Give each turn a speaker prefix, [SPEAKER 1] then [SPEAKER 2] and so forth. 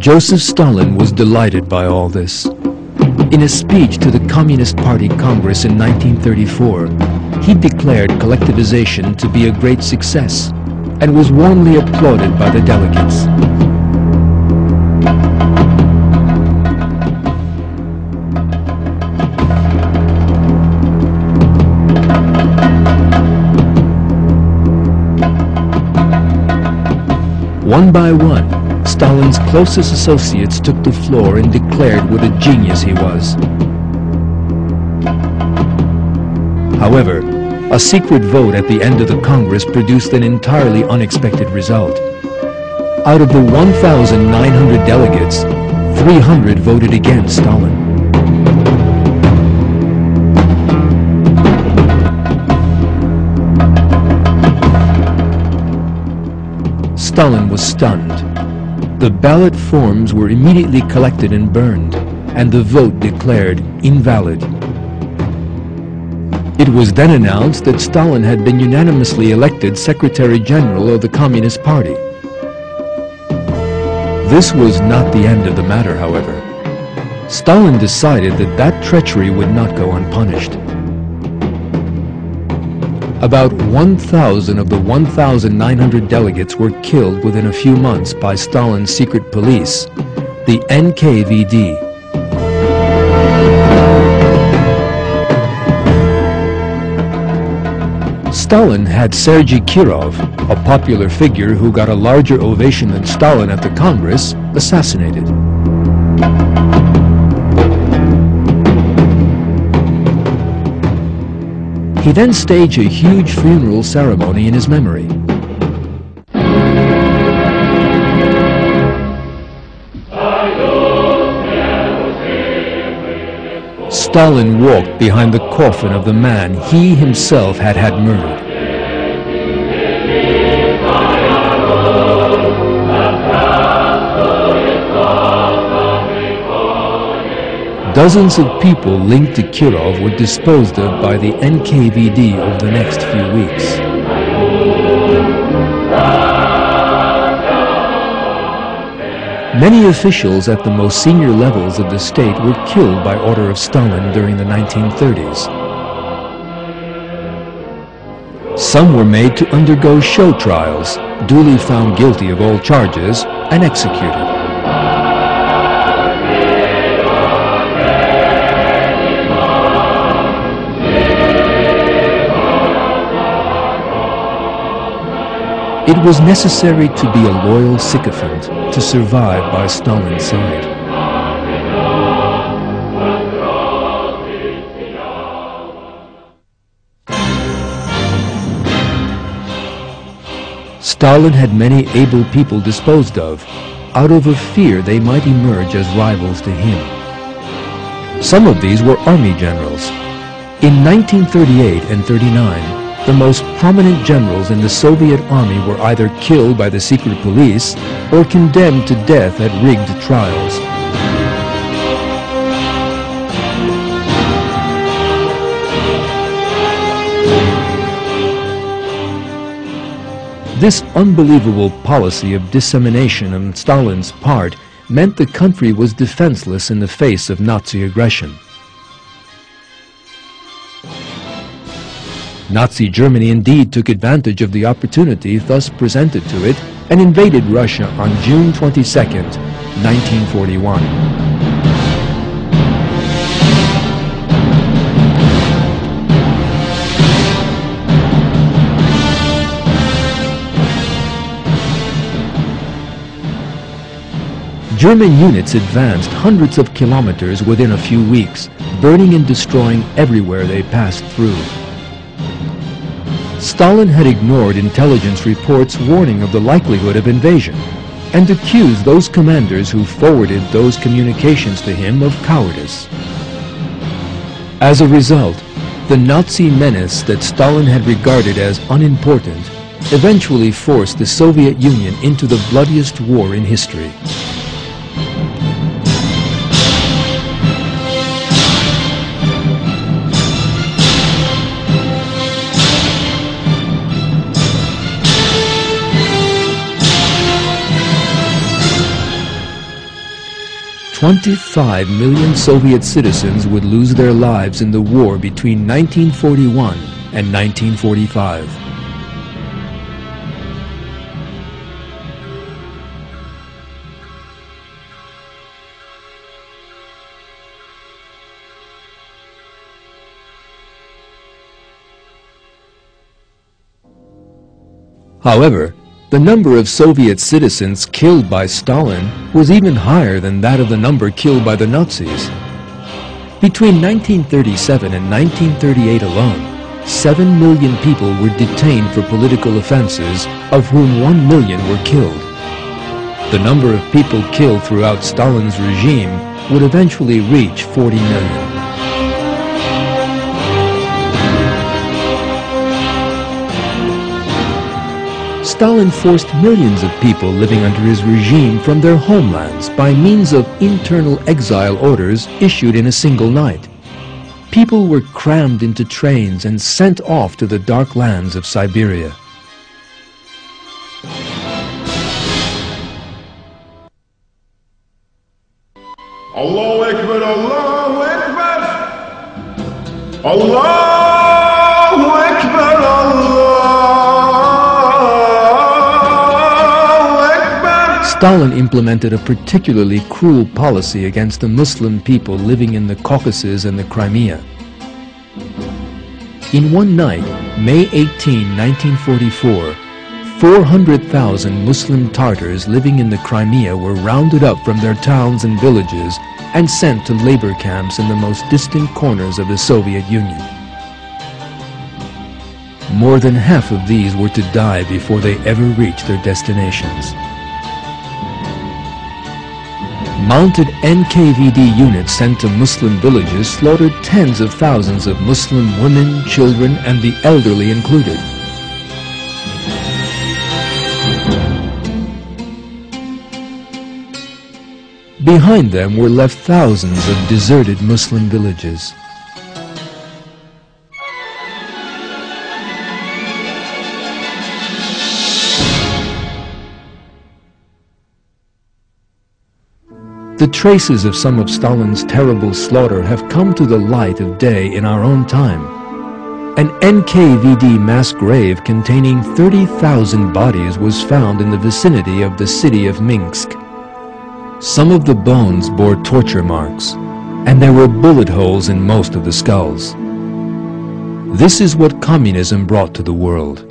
[SPEAKER 1] Joseph Stalin was delighted by all this. In a speech to the Communist Party Congress in 1934, he declared collectivization to be a great success and was warmly applauded by the delegates. One by one, Stalin's closest associates took the floor and declared what a genius he was. However, a secret vote at the end of the Congress produced an entirely unexpected result. Out of the 1,900 delegates, 300 voted against Stalin. Stalin was stunned. The ballot forms were immediately collected and burned, and the vote declared invalid. It was then announced that Stalin had been unanimously elected Secretary General of the Communist Party. This was not the end of the matter, however. Stalin decided that that treachery would not go unpunished. About 1,000 of the 1,900 delegates were killed within a few months by Stalin's secret police, the NKVD. Stalin had Sergei Kirov, a popular figure who got a larger ovation than Stalin at the Congress, assassinated. He then staged a huge funeral ceremony in his memory. Stalin walked behind the coffin of the man he himself had murdered. Dozens of people linked to Kirov were disposed of by the NKVD over the next few weeks. Many officials at the most senior levels of the state were killed by order of Stalin during the 1930s. Some were made to undergo show trials, duly found guilty of all charges, and executed. It was necessary to be a loyal sycophant to survive by Stalin's side. Stalin had many able people disposed of, out of a fear they might emerge as rivals to him. Some of these were army generals. In 1938 and 39, the most prominent generals in the Soviet army were either killed by the secret police or condemned to death at rigged trials. This unbelievable policy of dissemination on Stalin's part meant the country was defenseless in the face of Nazi aggression. Nazi Germany indeed took advantage of the opportunity thus presented to it and invaded Russia on June 22, 1941. German units advanced hundreds of kilometers within a few weeks, burning and destroying everywhere they passed through. Stalin had ignored intelligence reports warning of the likelihood of invasion and accused those commanders who forwarded those communications to him of cowardice. As a result, the Nazi menace that Stalin had regarded as unimportant eventually forced the Soviet Union into the bloodiest war in history. 25 million Soviet citizens would lose their lives in the war between 1941 and 1945. However, the number of Soviet citizens killed by Stalin was even higher than that of the number killed by the Nazis. Between 1937 and 1938 alone, 7 million people were detained for political offenses, of whom 1 million were killed. The number of people killed throughout Stalin's regime would eventually reach 40 million. Stalin forced millions of people living under his regime from their homelands by means of internal exile orders issued in a single night. People were crammed into trains and sent off to the dark lands of Siberia.
[SPEAKER 2] Allahu Ekber, Allahu Ekber, Allahu Ekber, Allahu Ekber.
[SPEAKER 1] Stalin implemented a particularly cruel policy against the Muslim people living in the Caucasus and the Crimea. In one night, May 18, 1944, 400,000 Muslim Tartars living in the Crimea were rounded up from their towns and villages and sent to labor camps in the most distant corners of the Soviet Union. More than half of these were to die before they ever reached their destinations. Mounted NKVD units sent to Muslim villages slaughtered tens of thousands of Muslim women, children, and the elderly included. Behind them were left thousands of deserted Muslim villages. The traces of some of Stalin's terrible slaughter have come to the light of day in our own time. An NKVD mass grave containing 30,000 bodies was found in the vicinity of the city of Minsk. Some of the bones bore torture marks, and there were bullet holes in most of the skulls. This is what communism brought to the world.